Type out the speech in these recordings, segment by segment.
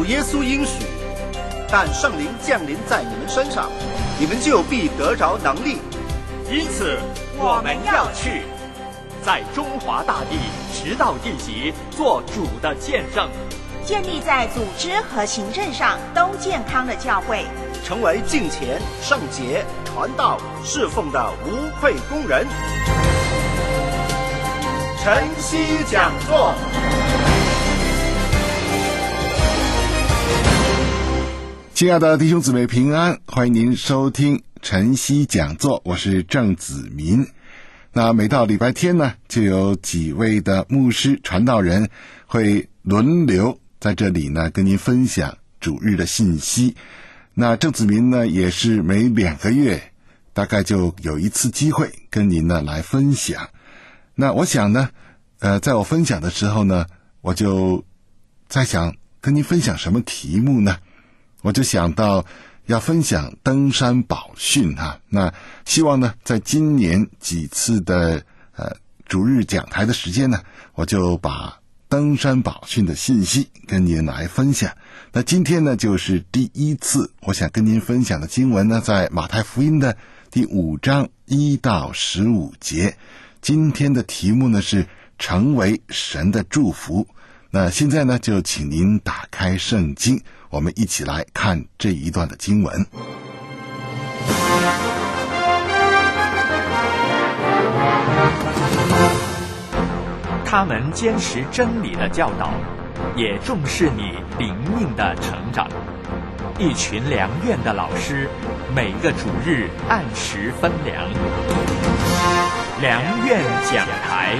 主耶稣应许，但圣灵降临在你们身上，你们就必得着能力。 因此我们要去，在中华大地直到地极做主的见证， 建立在组织和行政上都健康的教会， 成为敬虔、圣洁、传道、侍奉的无愧工人。晨曦讲座。 亲爱的弟兄姊妹平安，欢迎您收听晨曦讲座，我是郑子民。那每到礼拜天呢，就有几位的牧师传道人会轮流在这里呢跟您分享主日的信息。那郑子民呢也是每2个月大概就有一次机会跟您呢来分享。那我想呢在我分享的时候呢，我就在想跟您分享什么题目呢？我就想到要分享登山宝训那希望呢在今年几次的主日讲台的时间呢，我就把登山宝训的信息跟您来分享。那今天呢就是第一次，我想跟您分享的经文呢在马太福音的第5章1到15节。今天的题目呢是成为神的祝福。那现在呢就请您打开圣经，我们一起来看这一段的经文。 他们坚持真理的教导，也重视你灵命的成长。一群良院的老师，每个主日按时分粮。良院讲台。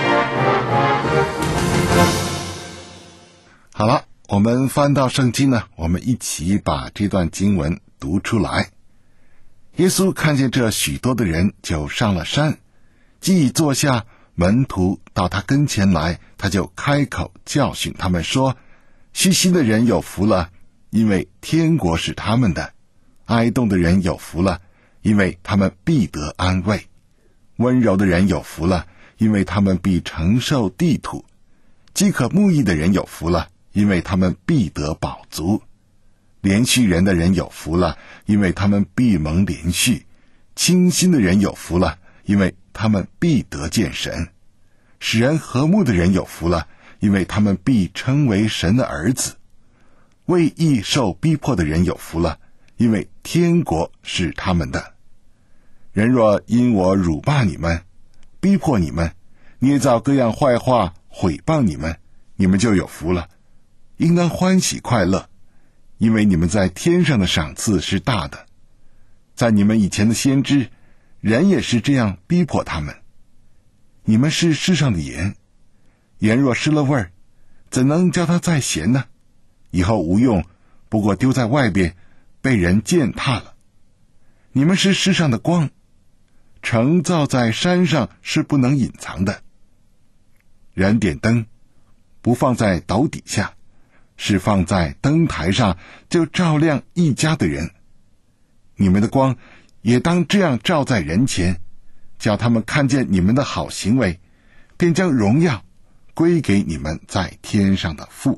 好了，我们翻到圣经呢，我们一起把这段经文读出来。耶稣看见这许多的人，就上了山，既已坐下，门徒到他跟前来，他就开口教训他们说：虚心的人有福了，因为天国是他们的；哀恸的人有福了，因为他们必得安慰；温柔的人有福了，因为他们必承受地土；饥渴慕义的人有福了，因为他们必得饱足；连续人的人有福了，因为他们必蒙连续；清心的人有福了，因为他们必得见神；使人和睦的人有福了，因为他们必称为神的儿子；为义受逼迫的人有福了，因为天国是他们的。人若因我辱骂你们，逼迫你们，捏造各样坏话毁谤你们，你们就有福了，应当欢喜快乐，因为你们在天上的赏赐是大的。在你们以前的先知，人也是这样逼迫他们。你们是世上的盐，盐若失了味儿，怎能叫它再咸呢？以后无用，不过丢在外边，被人践踏了。你们是世上的光，城造在山上是不能隐藏的。人点灯，不放在斗底下，是放在灯台上，就照亮一家的人。你们的光也当这样照在人前，叫他们看见你们的好行为，便将荣耀归给你们在天上的父。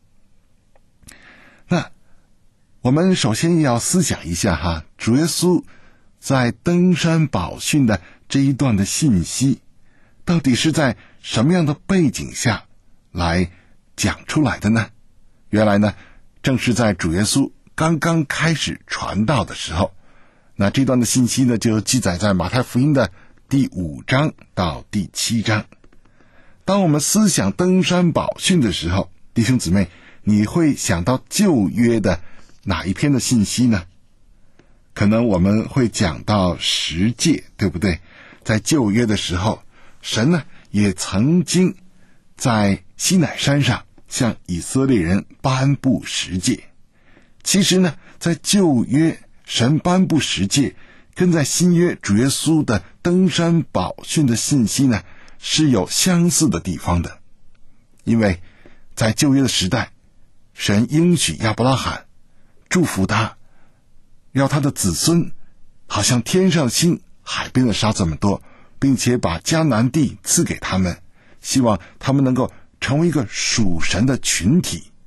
那我们首先要思想一下主耶稣在登山宝训的这一段的信息，到底是在什么样的背景下来讲出来的呢？原来呢，正是在主耶稣刚刚开始传道的时候。那这段的信息呢，就记载在马太福音的第5章到第7章。当我们思想登山宝训的时候，弟兄姊妹，你会想到旧约的哪一篇的信息呢？可能我们会讲到十诫，对不对？在旧约的时候，神呢也曾经在西乃山上向以色列人颁布十诫。其实呢，在旧约神颁布十诫，跟在新约主耶稣的登山宝训的信息呢是有相似的地方的。因为在旧约的时代，神应许亚伯拉罕，祝福他，要他的子孙好像天上的星，海边的沙这么多，并且把迦南地赐给他们，希望他们能够成为一个属神的群体，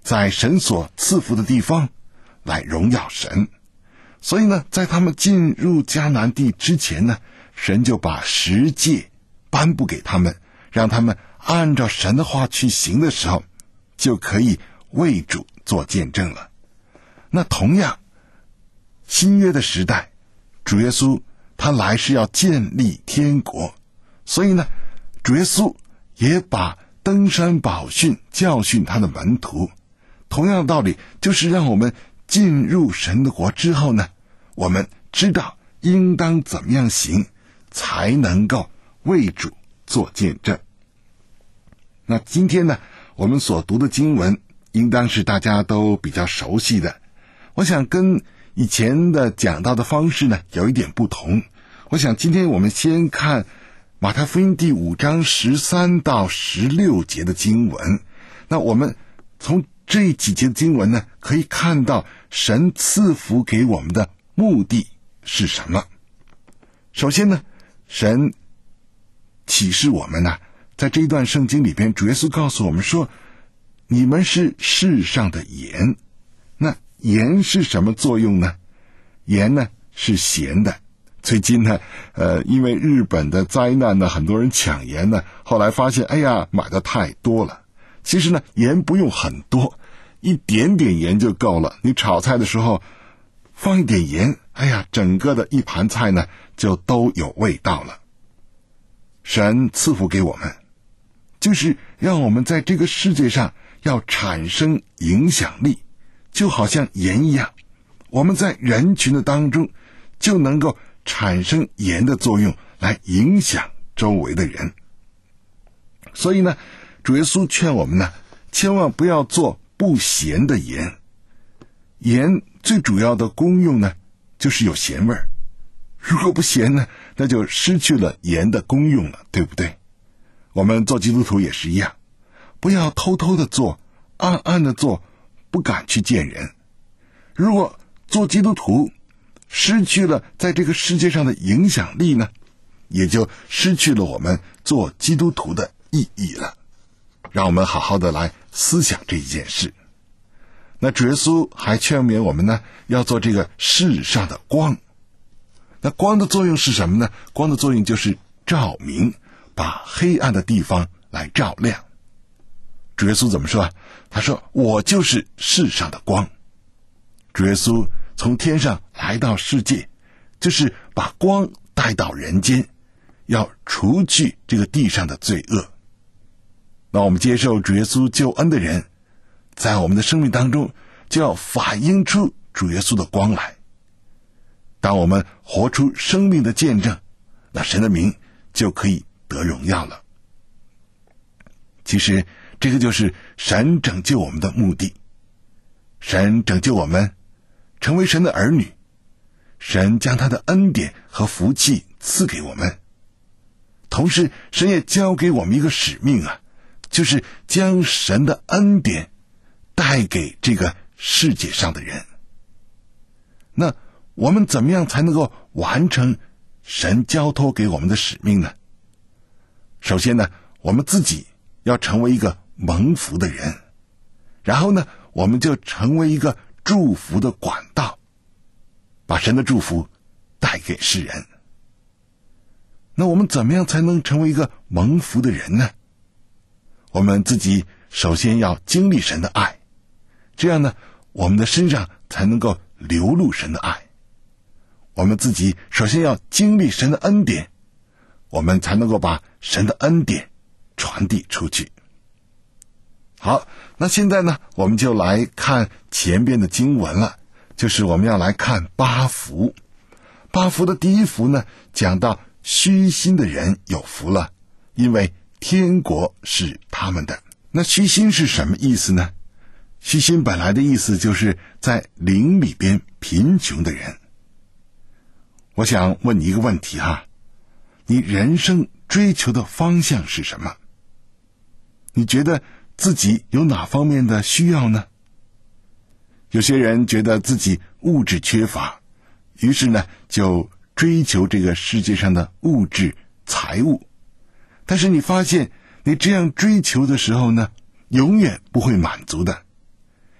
在神所赐福的地方来荣耀神。所以呢，在他们进入迦南地之前呢，神就把十诫颁布给他们，让他们按照神的话去行的时候，就可以为主做见证了。那同样，新约的时代，主耶稣他来是要建立天国，所以呢，主耶稣也把登山宝训教训他的门徒。同样的道理，就是让我们进入神的国之后呢，我们知道应当怎么样行，才能够为主做见证。那今天呢，我们所读的经文应当是大家都比较熟悉的。我想跟以前的讲到的方式呢有一点不同。我想今天我们先看马太福音第5章13到16节的经文。那我们从这几节的经文呢，可以看到神赐福给我们的目的是什么。首先呢，神启示我们呢，在这一段圣经里边，主耶稣告诉我们说，你们是世上的盐。那盐是什么作用呢？盐呢是咸的。最近呢因为日本的灾难呢，很多人抢盐呢，后来发现买的太多了。其实呢，盐不用很多，一点点盐就够了。你炒菜的时候放一点盐，整个的一盘菜呢就都有味道了。神赐福给我们，就是让我们在这个世界上要产生影响力，就好像盐一样，我们在人群的当中就能够产生盐的作用，来影响周围的人。所以呢，主耶稣劝我们呢，千万不要做不咸的盐。盐最主要的功用呢，就是有咸味儿。如果不咸呢，那就失去了盐的功用了，对不对？我们做基督徒也是一样，不要偷偷的做，暗暗的做，不敢去见人。如果做基督徒失去了在这个世界上的影响力呢，也就失去了我们做基督徒的意义了。让我们好好的来思想这一件事。那主耶稣还劝勉我们呢，要做这个世上的光。那光的作用是什么呢？光的作用就是照明，把黑暗的地方来照亮。主耶稣怎么说？他说，我就是世上的光。主耶稣从天上来到世界，就是把光带到人间，要除去这个地上的罪恶。那我们接受主耶稣救恩的人，在我们的生命当中就要反映出主耶稣的光来。当我们活出生命的见证，那神的名就可以得荣耀了。其实这个就是神拯救我们的目的。神拯救我们成为神的儿女，神将他的恩典和福气赐给我们。同时神也交给我们一个使命就是将神的恩典带给这个世界上的人。那我们怎么样才能够完成神交托给我们的使命呢？首先呢，我们自己要成为一个蒙福的人，然后呢，我们就成为一个祝福的管道，把神的祝福带给世人。那我们怎么样才能成为一个蒙福的人呢？我们自己首先要经历神的爱，这样呢，我们的身上才能够流露神的爱。我们自己首先要经历神的恩典，我们才能够把神的恩典传递出去。好，那现在呢，我们就来看前边的经文了，就是我们要来看八福。八福的第一福呢，讲到虚心的人有福了，因为天国是他们的。那虚心是什么意思呢？虚心本来的意思就是在灵里边贫穷的人。我想问你一个问题你人生追求的方向是什么？你觉得自己有哪方面的需要呢？有些人觉得自己物质缺乏，于是呢就追求这个世界上的物质财物。但是你发现你这样追求的时候呢，永远不会满足的，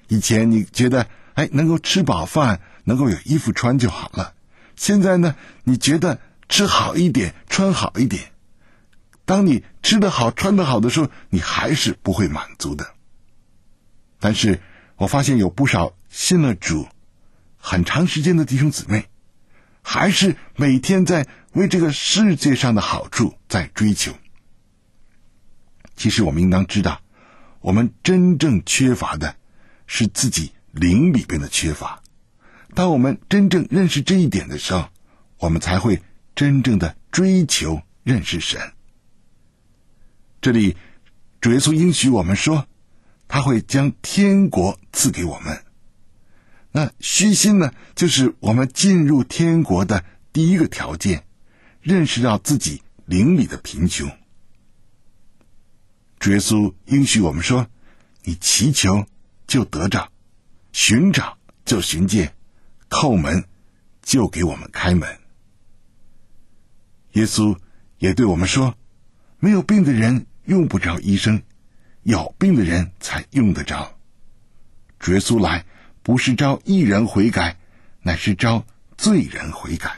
以前你觉得能够吃饱饭，能够有衣服穿就好了，现在呢，你觉得吃好一点，穿好一点。当你吃得好，穿得好的时候，你还是不会满足的。但是我发现有不少信了主很长时间的弟兄姊妹，还是每天在为这个世界上的好处在追求。其实我们应当知道，我们真正缺乏的是自己灵里边的缺乏。当我们真正认识这一点的时候，我们才会真正的追求认识神。这里主耶稣应许我们说，他会将天国赐给我们。那虚心呢，就是我们进入天国的第一个条件，认识到自己灵里的贫穷。主耶稣应许我们说，你祈求就得着，寻找就寻见，叩门就给我们开门。耶稣也对我们说，没有病的人用不着医生，有病的人才用得着。主耶稣来不是召义人悔改，乃是召罪人悔改。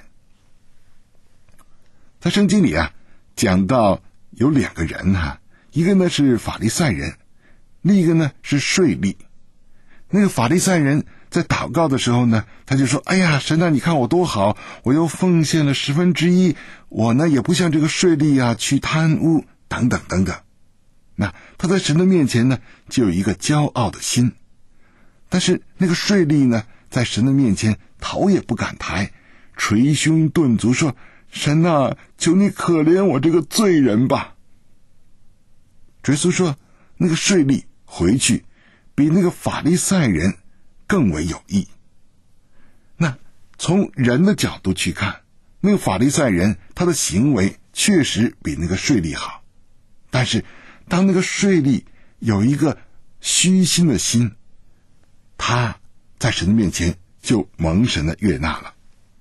在圣经里讲到有两个人一个呢是法利赛人，另一个呢是税吏。那个法利赛人在祷告的时候呢，他就说，哎呀，神啊，你看我多好，我又奉献了1/10，我呢也不像这个税吏去贪污等等等等。那他在神的面前呢就有一个骄傲的心。但是那个税吏呢，在神的面前头也不敢抬，捶胸顿足说，神啊，求你可怜我这个罪人吧。耶稣说，那个税吏回去比那个法利赛人更为有益。那从人的角度去看，那个法利赛人他的行为确实比那个税吏好，但是当那个税吏有一个虚心的心，他在神的面前就蒙神的悦纳了。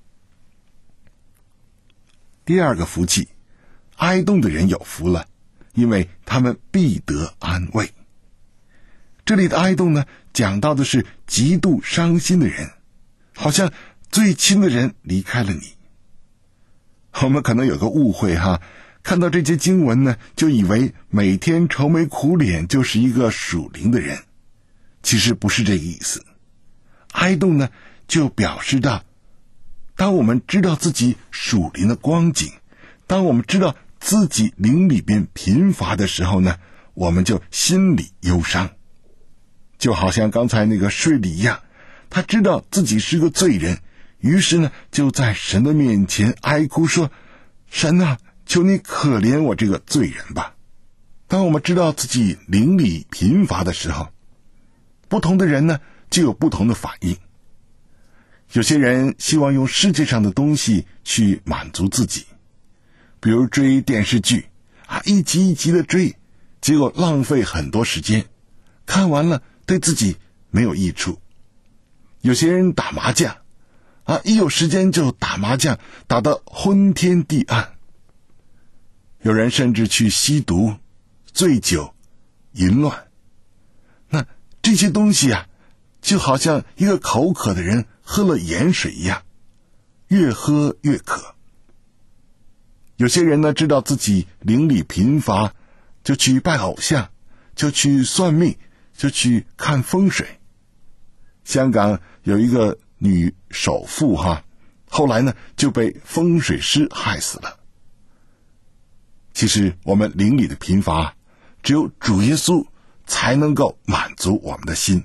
第二个福气，哀恸的人有福了，因为他们必得安慰。这里的哀恸呢，讲到的是极度伤心的人，好像最亲的人离开了你。我们可能有个误会看到这些经文呢，就以为每天愁眉苦脸就是一个属灵的人。其实不是这个意思。哀恸呢，就表示到，当我们知道自己属灵的光景，当我们知道自己灵里边贫乏的时候呢，我们就心里忧伤。就好像刚才那个税吏一样，他知道自己是个罪人，于是呢就在神的面前哀哭说，神啊，求你可怜我这个罪人吧。当我们知道自己灵里贫乏的时候，不同的人呢就有不同的反应。有些人希望用世界上的东西去满足自己，比如追电视剧一集一集的追，结果浪费很多时间，看完了对自己没有益处。有些人打麻将一有时间就打麻将，打得昏天地暗。有人甚至去吸毒、醉酒、淫乱。那这些东西就好像一个口渴的人喝了盐水一样，越喝越渴。有些人呢，知道自己灵里贫乏，就去拜偶像，就去算命，就去看风水。香港有一个女首富后来呢就被风水师害死了。其实我们灵里的贫乏，只有主耶稣才能够满足我们的心。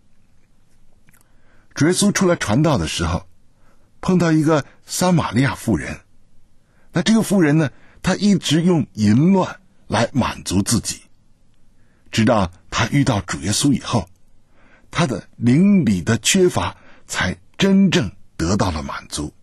主耶稣出来传道的时候，碰到一个撒玛利亚妇人。那这个妇人呢，她一直用淫乱来满足自己，直到她遇到主耶稣以后，她的灵里的缺乏才真正得到了满足。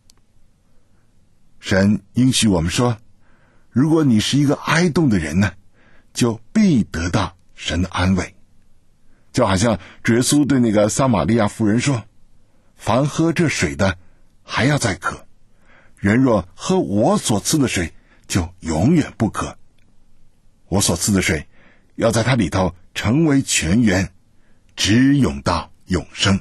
神应许我们说，如果你是一个哀恸的人呢，就必得到神的安慰。就好像主耶稣对那个撒玛利亚妇人说，凡喝这水的还要再渴，人若喝我所赐的水，就永远不渴。我所赐的水要在它里头成为泉源， 直涌到永生。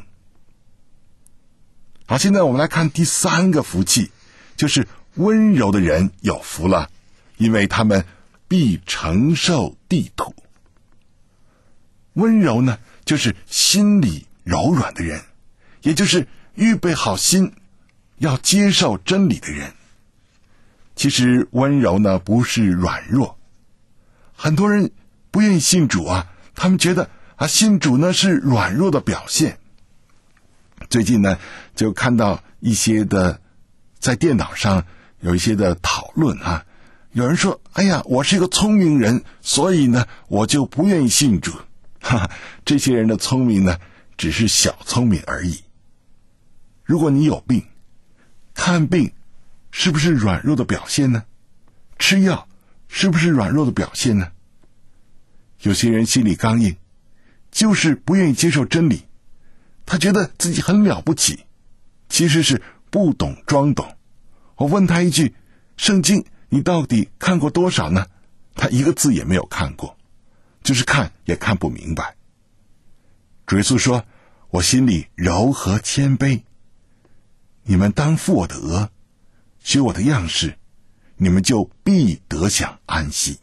好，现在我们来看第3个福气，就是温柔的人有福了，因为他们必承受地土。温柔呢，就是心里柔软的人，也就是预备好心要接受真理的人。其实温柔呢，不是软弱。很多人不愿意信主啊，他们觉得信主呢是软弱的表现。最近呢，就看到一些的在电脑上有一些的讨论啊，有人说，哎呀，我是一个聪明人，所以呢我就不愿意信主。这些人的聪明呢，只是小聪明而已。如果你有病，看病是不是软弱的表现呢？吃药是不是软弱的表现呢？有些人心里刚硬，就是不愿意接受真理，他觉得自己很了不起，其实是不懂装懂。我问他一句，圣经你到底看过多少呢？他一个字也没有看过，就是看也看不明白。主耶稣说，我心里柔和谦卑，你们当负我的额，学我的样式，你们就必得享安息。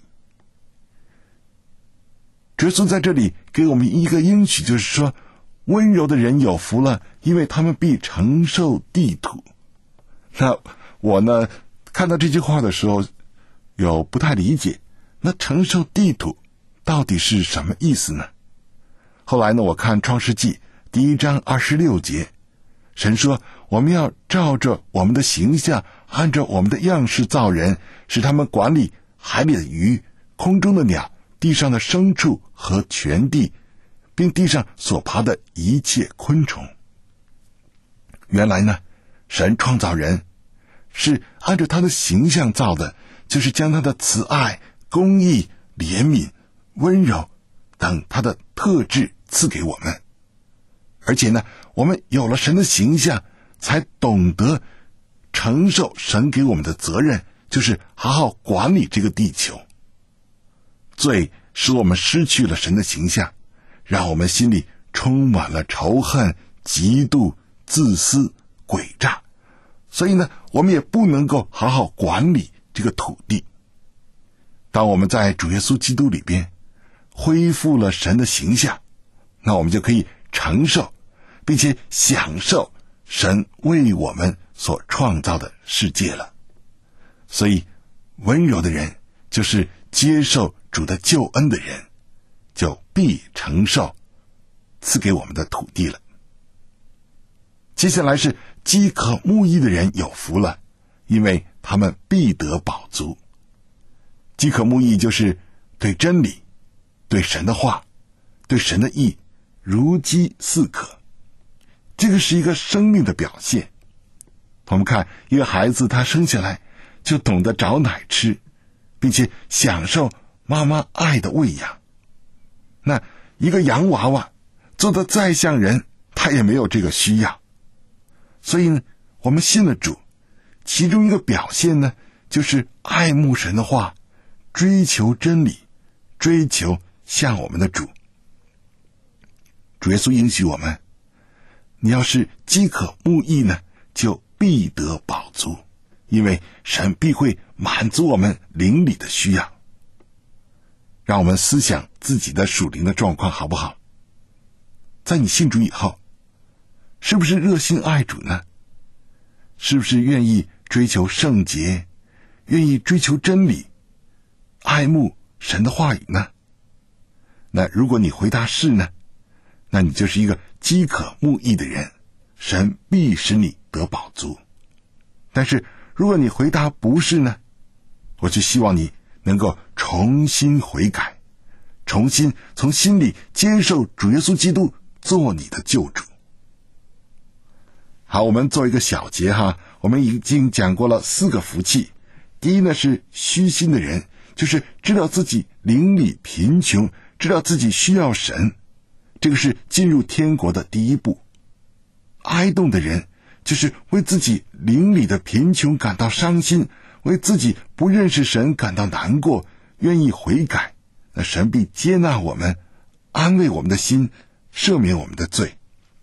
主耶稣在这里给我们一个应许，就是说，温柔的人有福了，因为他们必承受地土。那我呢，看到这句话的时候，有不太理解，那承受地土到底是什么意思呢？后来呢，我看创世纪1章26节，神说，我们要照着我们的形象，按照我们的样式造人，使他们管理海里的鱼、空中的鸟、地上的牲畜和全地，并地上所爬的一切昆虫。原来呢，神创造人是按照他的形象造的，就是将他的慈爱、公义、怜悯、温柔等他的特质赐给我们。而且呢，我们有了神的形象，才懂得承受神给我们的责任，就是好好管理这个地球。罪使我们失去了神的形象，让我们心里充满了仇恨、嫉妒、自私、诡诈，所以呢，我们也不能够好好管理这个土地。当我们在主耶稣基督里边恢复了神的形象，那我们就可以承受并且享受神为我们所创造的世界了。所以温柔的人就是接受主的救恩的人，就必承受赐给我们的土地了。接下来是饥渴慕义的人有福了，因为他们必得饱足。饥渴慕义就是对真理、对神的话、对神的义如饥似渴，这个是一个生命的表现。我们看一个孩子，他生下来就懂得找奶吃，并且享受妈妈爱的喂养。那一个洋娃娃做得再像人，他也没有这个需要。所以呢，我们信了主，其中一个表现呢，就是爱慕神的话，追求真理，追求像我们的主。主耶稣应许我们，你要是饥渴慕义呢，就必得饱足，因为神必会满足我们灵里的需要。让我们思想自己的属灵的状况好不好？在你信主以后，是不是热心爱主呢？是不是愿意追求圣洁，愿意追求真理，爱慕神的话语呢？那如果你回答是呢，那你就是一个饥渴慕义的人，神必使你得饱足。但是如果你回答不是呢，我就希望你能够重新悔改，重新从心里接受主耶稣基督做你的救主。好，我们做一个小结哈，我们已经讲过了4个福气。第一呢，是虚心的人，就是知道自己灵里贫穷，知道自己需要神，这个是进入天国的第一步。哀恸的人，就是为自己灵里的贫穷感到伤心，为自己不认识神感到难过，愿意悔改，那神必接纳我们，安慰我们的心， 赦免我们的罪。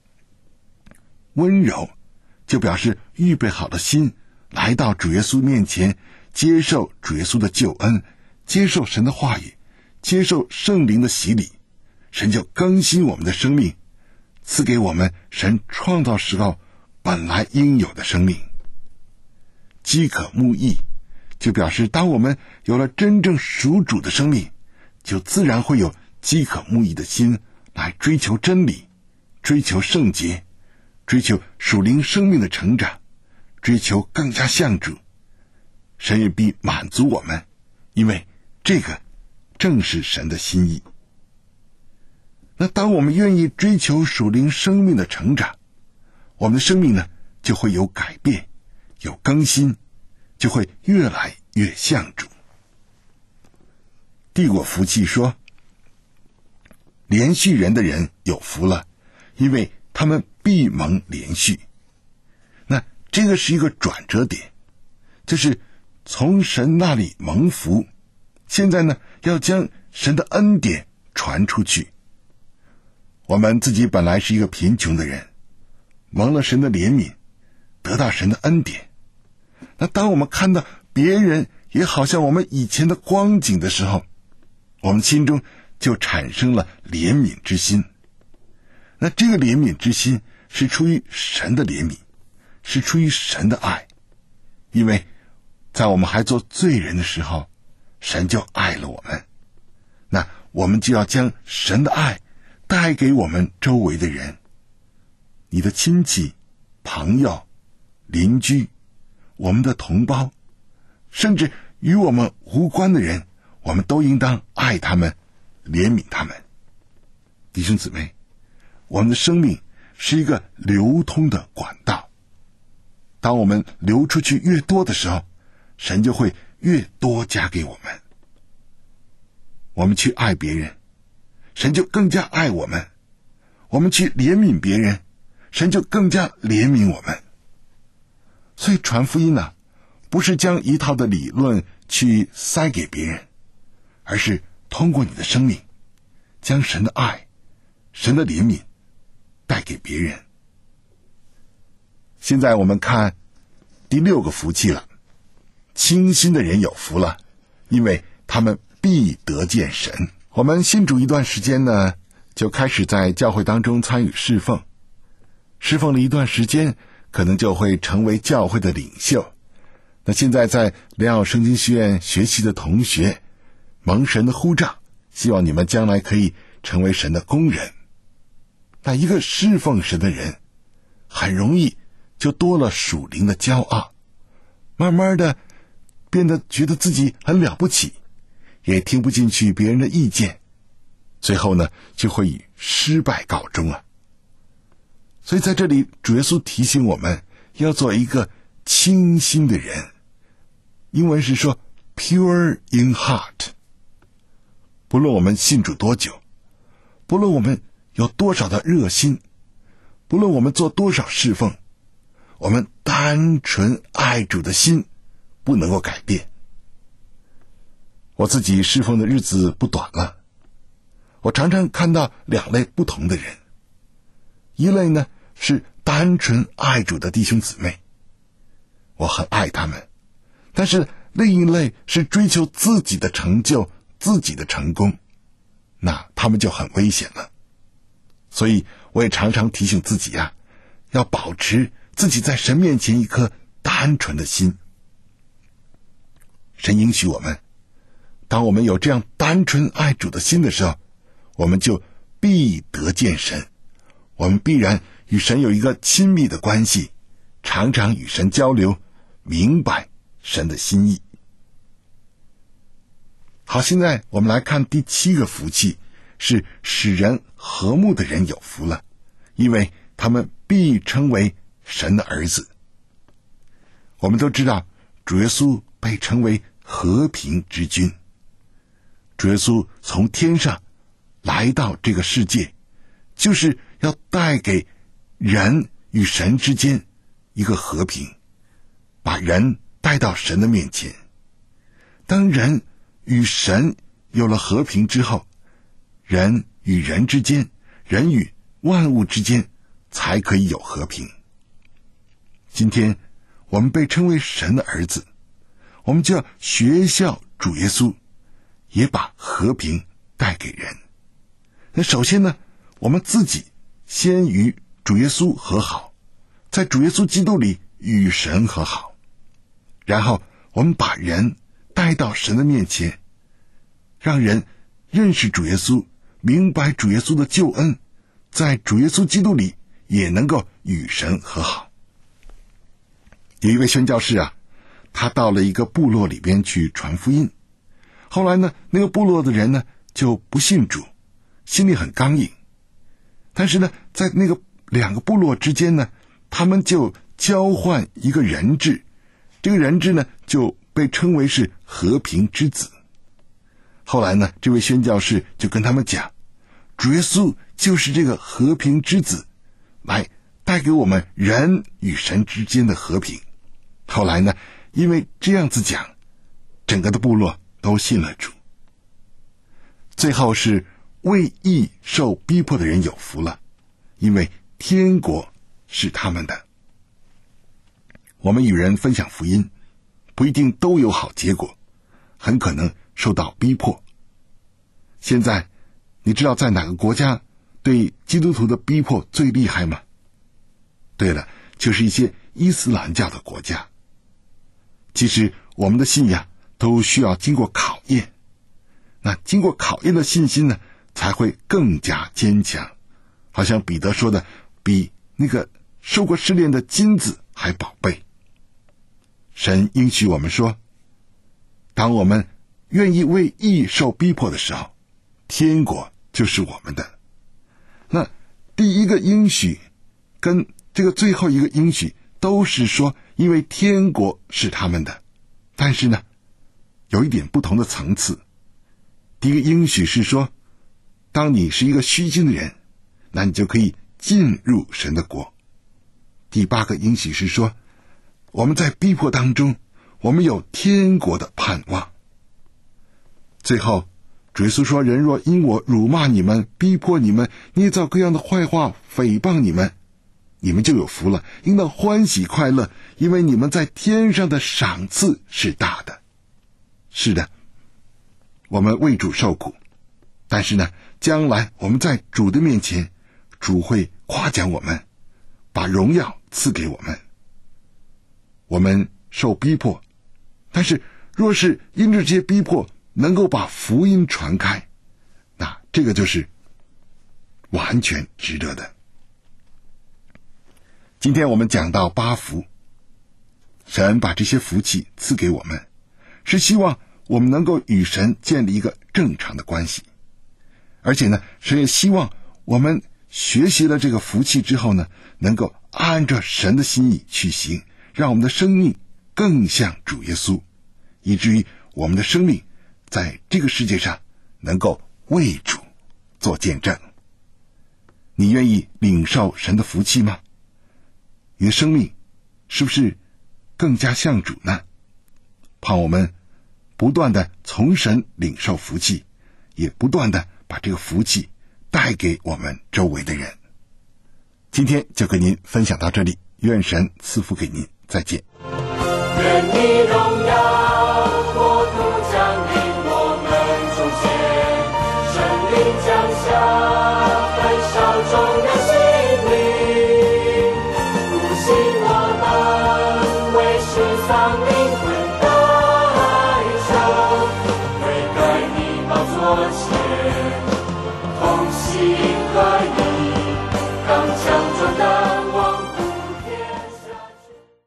温柔就表示预备好的心，来到主耶稣面前，接受主耶稣的救恩，接受神的话语，接受圣灵的洗礼，神就更新我们的生命，赐给我们神创造时候本来应有的生命。饥渴慕义就表示当我们有了真正属主的生命，就自然会有饥渴慕义的心来追求真理，追求圣洁，追求属灵生命的成长，追求更加像主。神也必满足我们，因为这个正是神的心意。那当我们愿意追求属灵生命的成长，我们的生命呢就会有改变，有更新，就会越来越像主。帝国福气说，连续人的人有福了，因为他们必蒙连续。那这个是一个转折点，就是从神那里蒙福，现在呢要将神的恩典传出去。我们自己本来是一个贫穷的人，蒙了神的怜悯，得到神的恩典。那当我们看到别人也好像我们以前的光景的时候，我们心中就产生了怜悯之心。那这个怜悯之心是出于神的怜悯，是出于神的爱。因为在我们还做罪人的时候，神就爱了我们，那我们就要将神的爱带给我们周围的人，你的亲戚、朋友、邻居，我们的同胞，甚至与我们无关的人，我们都应当爱他们，怜悯他们。弟兄姊妹，我们的生命是一个流通的管道，当我们流出去越多的时候，神就会越多加给我们。我们去爱别人，神就更加爱我们；我们去怜悯别人，神就更加怜悯我们。所以传福音呢，不是将一套的理论去塞给别人，而是通过你的生命，将神的爱、神的怜悯带给别人。现在我们看第6个福气了，清心的人有福了，因为他们必得见神。我们信主一段时间呢，就开始在教会当中参与侍奉，侍奉了一段时间，可能就会成为教会的领袖。那现在在良好圣经学院学习的同学，蒙神的呼召，希望你们将来可以成为神的工人。那一个侍奉神的人，很容易就多了属灵的骄傲，慢慢的变得觉得自己很了不起，也听不进去别人的意见，最后呢就会以失败告终啊。所以在这里主耶稣提醒我们要做一个清心的人，英文是说 pure in heart。 不论我们信主多久，不论我们有多少的热心，不论我们做多少侍奉，我们单纯爱主的心不能够改变。我自己侍奉的日子不短了，我常常看到2类不同的人。一类呢是单纯爱主的弟兄姊妹，我很爱他们，但是另一类是追求自己的成就、自己的成功，那他们就很危险了。所以我也常常提醒自己啊，要保持自己在神面前一颗单纯的心。神应许我们，当我们有这样单纯爱主的心的时候，我们就必得见神，我们必然与神有一个亲密的关系，常常与神交流，明白神的心意。好，现在我们来看第7个福气，是使人和睦的人有福了，因为他们必称为神的儿子。我们都知道主耶稣被称为和平之君，主耶稣从天上来到这个世界，就是要带给人与神之间一个和平，把人带到神的面前。当人与神有了和平之后，人与人之间，人与万物之间才可以有和平。今天我们被称为神的儿子，我们就要学效主耶稣，也把和平带给人。那首先呢，我们自己先与主耶稣和好，在主耶稣基督里与神和好，然后我们把人带到神的面前，让人认识主耶稣，明白主耶稣的救恩，在主耶稣基督里也能够与神和好。有一位宣教士他到了一个部落里边去传福音，后来呢，那个部落的人呢就不信主，心里很刚硬。但是呢，在那个两个部落之间呢，他们就交换一个人质，这个人质呢就被称为是和平之子。后来呢，这位宣教士就跟他们讲，主耶稣就是这个和平之子，来带给我们人与神之间的和平。后来呢，因为这样子讲，整个的部落都信了主。最后是为义受逼迫的人有福了，因为天国是他们的。我们与人分享福音，不一定都有好结果，很可能受到逼迫。现在你知道在哪个国家对基督徒的逼迫最厉害吗？对了，就是一些伊斯兰教的国家。其实我们的信仰都需要经过考验，那经过考验的信心呢，才会更加坚强。好像彼得说的，比那个受过试炼的金子还宝贝。神应许我们说，当我们愿意为义受逼迫的时候，天国就是我们的。那第一个应许跟这个最后一个应许都是说，因为天国是他们的，但是呢，有一点不同的层次。第一个应许是说，当你是一个虚心的人，那你就可以进入神的国。第8个应许是说，我们在逼迫当中，我们有天国的盼望。最后主耶稣说，人若因我辱骂你们，逼迫你们，捏造各样的坏话，诽谤你们，你们就有福了，应当欢喜快乐，因为你们在天上的赏赐是大的。是的，我们为主受苦，但是呢，将来我们在主的面前，主会夸奖我们，把荣耀赐给我们。我们受逼迫，但是若是因着这些逼迫能够把福音传开，那这个就是完全值得的。今天我们讲到8福，神把这些福气赐给我们，是希望我们能够与神建立一个正常的关系。而且呢，神也希望我们学习了这个福气之后呢，能够按照神的心意去行，让我们的生命更像主耶稣，以至于我们的生命在这个世界上能够为主做见证。你愿意领受神的福气吗？你的生命是不是更加像主呢？盼我们不断的从神领受福气，也不断的把这个福气带给我们周围的人。今天就跟您分享到这里，愿神赐福给您，再见。 愿你荣耀国度降临我们中间，圣灵降下焚烧中